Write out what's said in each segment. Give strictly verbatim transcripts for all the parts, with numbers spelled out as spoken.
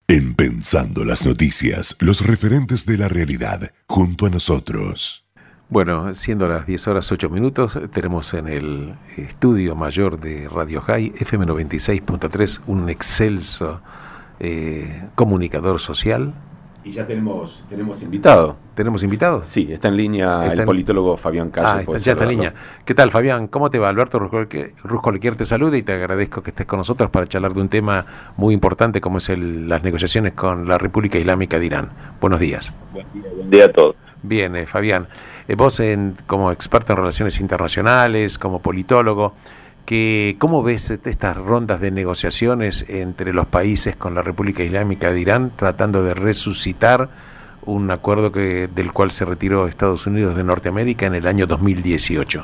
En Pensando las Noticias, los referentes de la realidad, junto a nosotros. Bueno, siendo las diez horas ocho minutos, tenemos en el estudio mayor de Radio High, F M noventa y seis punto tres, un excelso eh, comunicador social. Y ya tenemos tenemos invitado. ¿Tenemos invitado? Sí, está en línea está el en... politólogo Fabián Calle. Ah, está, ya está en línea. ¿Qué tal, Fabián? ¿Cómo te va? Alberto Ruscoliquier te saluda y te agradezco que estés con nosotros para charlar de un tema muy importante como es el, las negociaciones con la República Islámica de Irán. Buenos días. Buen día, buen día a todos. Bien, eh, Fabián, eh, vos en, como experto en relaciones internacionales, como politólogo, que, ¿cómo ves estas rondas de negociaciones entre los países con la República Islámica de Irán tratando de resucitar un acuerdo que del cual se retiró Estados Unidos de Norteamérica en el año dos mil dieciocho?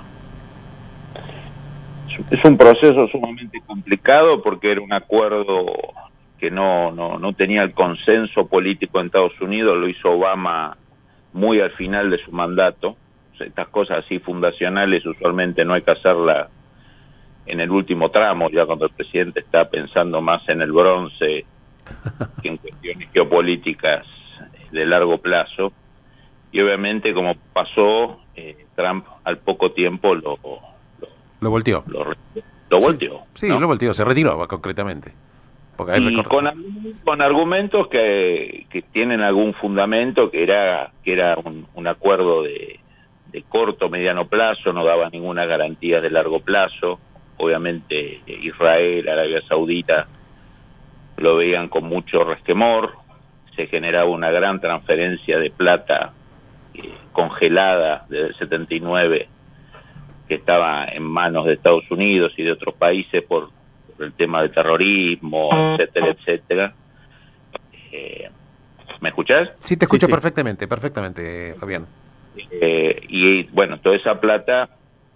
Es un proceso sumamente complicado porque era un acuerdo que no, no, no tenía el consenso político en Estados Unidos, lo hizo Obama muy al final de su mandato. O sea, estas cosas así fundacionales usualmente no hay que hacerlas en el último tramo, ya cuando el presidente está pensando más en el bronce que en cuestiones geopolíticas de largo plazo. Y obviamente, como pasó, eh, Trump al poco tiempo lo lo, lo volteó. Lo, lo volteó. Sí, ¿no? sí, lo volteó, se retiró concretamente. Porque hay y con, con argumentos que, que tienen algún fundamento, que era que era un, un acuerdo de, de corto, mediano plazo, no daba ninguna garantía de largo plazo. Obviamente Israel, Arabia Saudita lo veían con mucho resquemor, se generaba una gran transferencia de plata eh, congelada desde el setenta y nueve que estaba en manos de Estados Unidos y de otros países por, por el tema del terrorismo, etcétera, etcétera. Eh, ¿Me escuchás? Sí, te escucho sí, sí. perfectamente, perfectamente, Fabián. Eh, y bueno, toda esa plata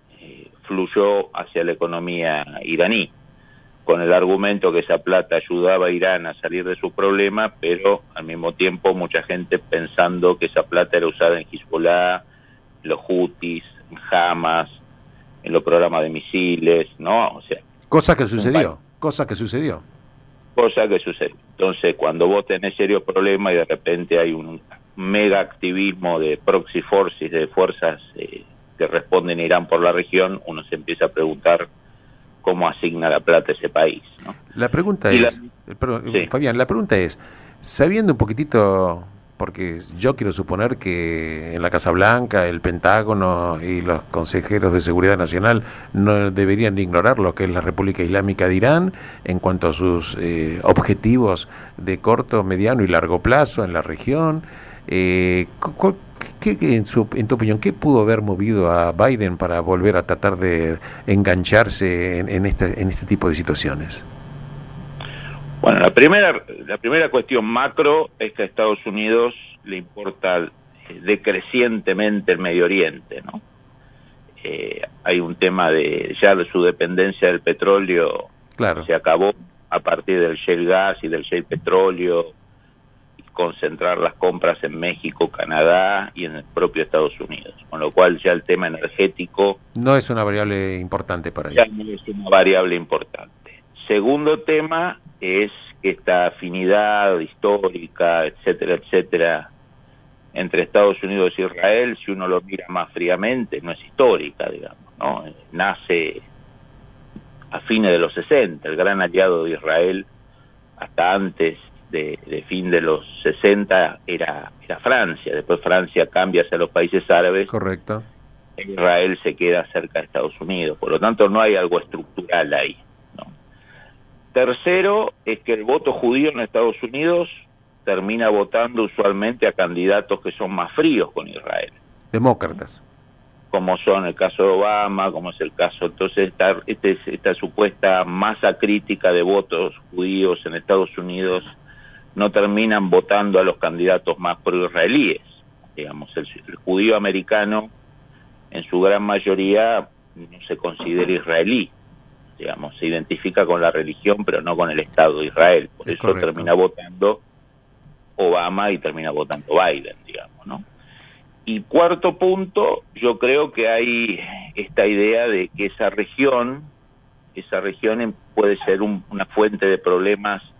fluyó hacia la economía iraní, con el argumento que esa plata ayudaba a Irán a salir de sus problemas, pero al mismo tiempo mucha gente pensando que esa plata era usada en Hezbollah, los Houthis, en Hamas, en los programas de misiles, ¿no? O sea, cosa que sucedió, cosa que sucedió. Cosa que sucedió. Entonces, cuando vos tenés serios problemas y de repente hay un mega activismo de proxy forces, de fuerzas eh, que responden a Irán por la región, uno se empieza a preguntar cómo asigna la plata a ese país, ¿no? La pregunta y es, la, perdón, sí. Fabián, la pregunta es, sabiendo un poquitito, porque yo quiero suponer que en la Casa Blanca, el Pentágono y los consejeros de seguridad nacional no deberían ignorar lo que es la República Islámica de Irán en cuanto a sus eh, objetivos de corto, mediano y largo plazo en la región. Eh, ¿cu- ¿Qué, qué, en, su, en tu opinión, qué pudo haber movido a Biden para volver a tratar de engancharse en, en, este, en este tipo de situaciones? Bueno, la primera, la primera cuestión macro es que a Estados Unidos le importa decrecientemente el Medio Oriente, ¿no? Eh, hay un tema de ya de su dependencia del petróleo, claro. Se acabó a partir del shale gas y del shale petróleo, concentrar las compras en México, Canadá y en el propio Estados Unidos, con lo cual ya el tema energético no es una variable importante para ya ellos. no es una variable importante. Segundo tema es que esta afinidad histórica, etcétera, etcétera, entre Estados Unidos y Israel, si uno lo mira más fríamente, no es histórica, digamos, ¿no? Nace a fines de los sesenta, el gran aliado de Israel hasta antes De, de fin de los sesenta era, era Francia, después Francia cambia hacia los países árabes. Correcto. Israel se queda cerca de Estados Unidos, por lo tanto no hay algo estructural ahí, ¿no? Tercero es que el voto judío en Estados Unidos termina votando usualmente a candidatos que son más fríos con Israel. Demócratas. Como son el caso de Obama, como es el caso, entonces esta, este, esta supuesta masa crítica de votos judíos en Estados Unidos no terminan votando a los candidatos más pro-israelíes. Digamos, el, el judío americano en su gran mayoría no se considera israelí, digamos, se identifica con la religión pero no con el Estado de Israel, por es eso correcto. Termina votando Obama y termina votando Biden, digamos, ¿no? Y cuarto punto, yo creo que hay esta idea de que esa región, esa región puede ser un, una fuente de problemas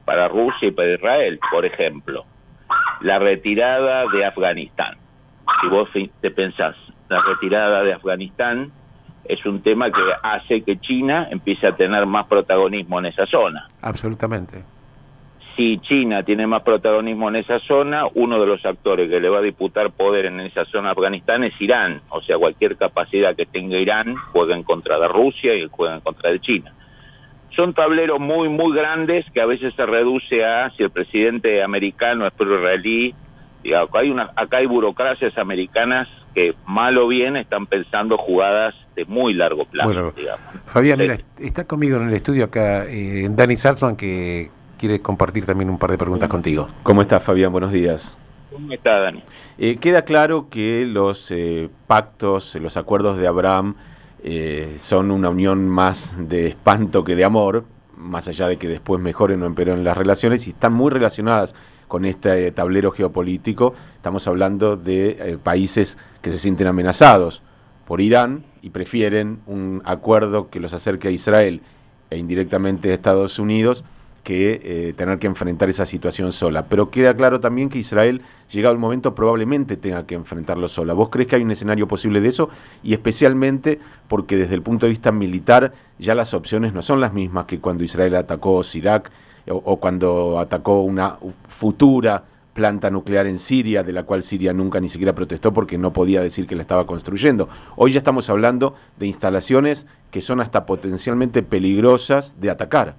para Rusia y para Israel. Por ejemplo, la retirada de Afganistán. Si vos te pensás, la retirada de Afganistán es un tema que hace que China empiece a tener más protagonismo en esa zona. Absolutamente. Si China tiene más protagonismo en esa zona, uno de los actores que le va a disputar poder en esa zona de Afganistán es Irán. O sea, cualquier capacidad que tenga Irán juega en contra de Rusia y juega en contra de China. Son tableros muy, muy grandes que a veces se reduce a si el presidente americano es pro-israelí. Digamos, hay una, acá hay burocracias americanas que, mal o bien, están pensando jugadas de muy largo plazo. Bueno, digamos. Fabián, sí. Mira, está conmigo en el estudio acá eh, Dani Salzman, que quiere compartir también un par de preguntas contigo. ¿Cómo estás, Fabián? Buenos días. ¿Cómo está, Dani? Eh, queda claro que los eh, pactos, los acuerdos de Abraham eh, son una unión más de espanto que de amor, más allá de que después mejoren o empeoren las relaciones, y están muy relacionadas con este tablero geopolítico. Estamos hablando de eh, países que se sienten amenazados por Irán y prefieren un acuerdo que los acerque a Israel e indirectamente a Estados Unidos que eh, tener que enfrentar esa situación sola. Pero queda claro también que Israel, llegado el momento, probablemente tenga que enfrentarlo sola. ¿Vos crees que hay un escenario posible de eso? Y especialmente porque desde el punto de vista militar ya las opciones no son las mismas que cuando Israel atacó Irak o, o cuando atacó una futura planta nuclear en Siria, de la cual Siria nunca ni siquiera protestó porque no podía decir que la estaba construyendo. Hoy ya estamos hablando de instalaciones que son hasta potencialmente peligrosas de atacar.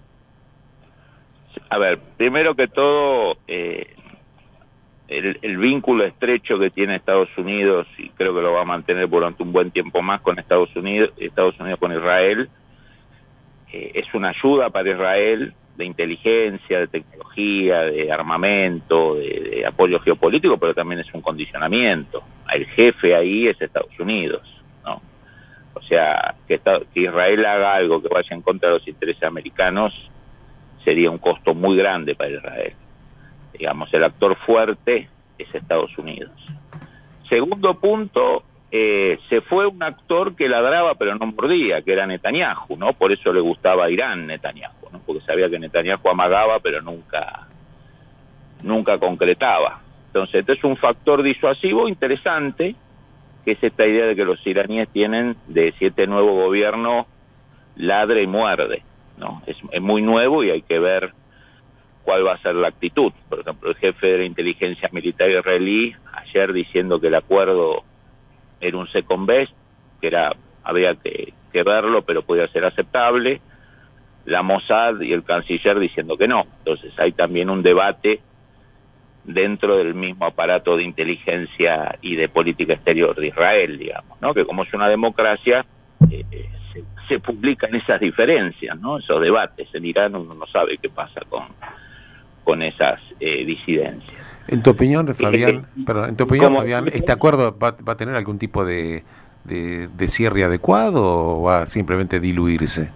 A ver, primero que todo, eh, el, el vínculo estrecho que tiene Estados Unidos, y creo que lo va a mantener durante un buen tiempo más con Estados Unidos, Estados Unidos con Israel, eh, es una ayuda para Israel de inteligencia, de tecnología, de armamento, de, de apoyo geopolítico, pero también es un condicionamiento. El jefe ahí es Estados Unidos, ¿no? O sea, que, está, que Israel haga algo que vaya en contra de los intereses americanos sería un costo muy grande para Israel. Digamos, el actor fuerte es Estados Unidos. Segundo punto, eh, se fue un actor que ladraba pero no mordía, que era Netanyahu, ¿no? Por eso le gustaba a Irán Netanyahu, ¿no? Porque sabía que Netanyahu amagaba pero nunca, nunca concretaba. Entonces, este es un factor disuasivo interesante, que es esta idea de que los iraníes tienen de si este nuevo gobierno ladra y muerde, ¿no? Es, es muy nuevo y hay que ver cuál va a ser la actitud. Por ejemplo, el jefe de la inteligencia militar israelí ayer diciendo que el acuerdo era un second best, que era había que, que verlo, pero podía ser aceptable. La Mossad y el canciller diciendo que no. Entonces hay también un debate dentro del mismo aparato de inteligencia y de política exterior de Israel, digamos, ¿no? Que como es una democracia, eh, se, se publican esas diferencias, ¿no? Esos debates. En Irán uno no sabe qué pasa con, con esas eh, disidencias. En tu opinión, Fabián, eh, perdón, en tu opinión, como, Fabián, ¿este acuerdo va, va a tener algún tipo de, de, de cierre adecuado o va a simplemente diluirse?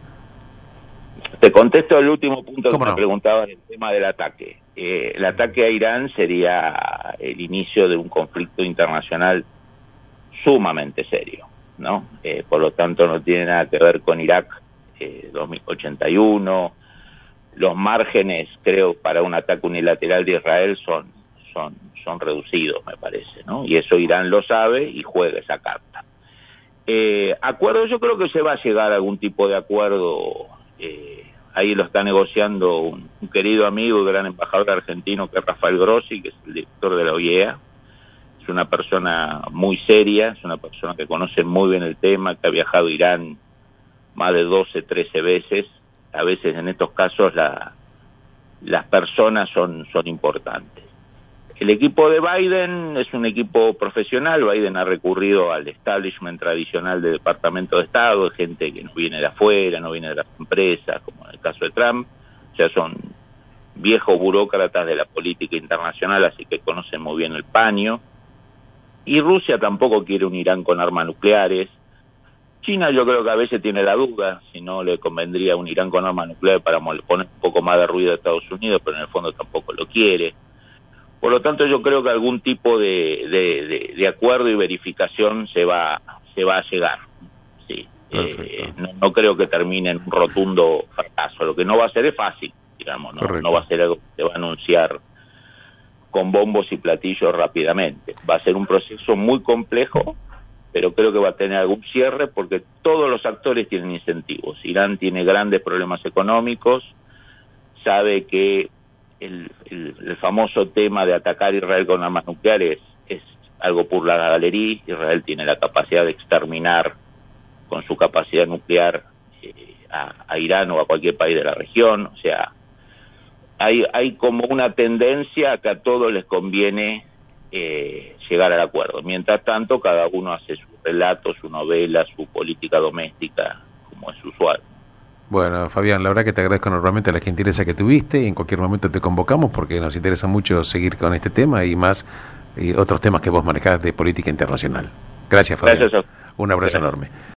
Te contesto el último punto que no? me preguntabas, el tema del ataque. Eh, el ataque a Irán sería el inicio de un conflicto internacional sumamente serio, ¿no? Eh, por lo tanto, no tiene nada que ver con Irak eh, dos mil ochenta y uno. Los márgenes, creo, para un ataque unilateral de Israel son, son, son reducidos, me parece, ¿no? Y eso Irán lo sabe y juega esa carta. Eh, acuerdo, yo creo que se va a llegar a algún tipo de acuerdo. Eh, ahí lo está negociando un, un querido amigo y gran embajador argentino, que es Rafael Grossi, que es el director de la O I E A. Es una persona muy seria, es una persona que conoce muy bien el tema, que ha viajado a Irán más de doce, trece veces. A veces en estos casos la, las personas son, son importantes. El equipo de Biden es un equipo profesional. Biden ha recurrido al establishment tradicional del Departamento de Estado, de gente que no viene de afuera, no viene de las empresas, como en el caso de Trump. O sea, son viejos burócratas de la política internacional, así que conocen muy bien el paño. Y Rusia tampoco quiere un Irán con armas nucleares. China yo creo que a veces tiene la duda si no le convendría un Irán con armas nucleares para poner un poco más de ruido a Estados Unidos, pero en el fondo tampoco lo quiere. Por lo tanto, yo creo que algún tipo de, de, de, de acuerdo y verificación se va, se va a llegar. Sí. Eh, no, no creo que termine en un rotundo fracaso. Lo que no va a ser es fácil, digamos, ¿no? No va a ser algo que se va a anunciar con bombos y platillos rápidamente. Va a ser un proceso muy complejo, pero creo que va a tener algún cierre porque todos los actores tienen incentivos. Irán tiene grandes problemas económicos, sabe que el, el, el famoso tema de atacar a Israel con armas nucleares es algo por la galería. Israel tiene la capacidad de exterminar con su capacidad nuclear eh, a, a Irán o a cualquier país de la región. O sea, hay, hay como una tendencia que a todos les conviene eh, llegar al acuerdo. Mientras tanto, cada uno hace su relato, su novela, su política doméstica, como es usual. Bueno, Fabián, la verdad que te agradezco enormemente la gentileza que tuviste y en cualquier momento te convocamos porque nos interesa mucho seguir con este tema y más y otros temas que vos manejás de política internacional. Gracias, Fabián. Gracias a... Un abrazo Gracias. enorme.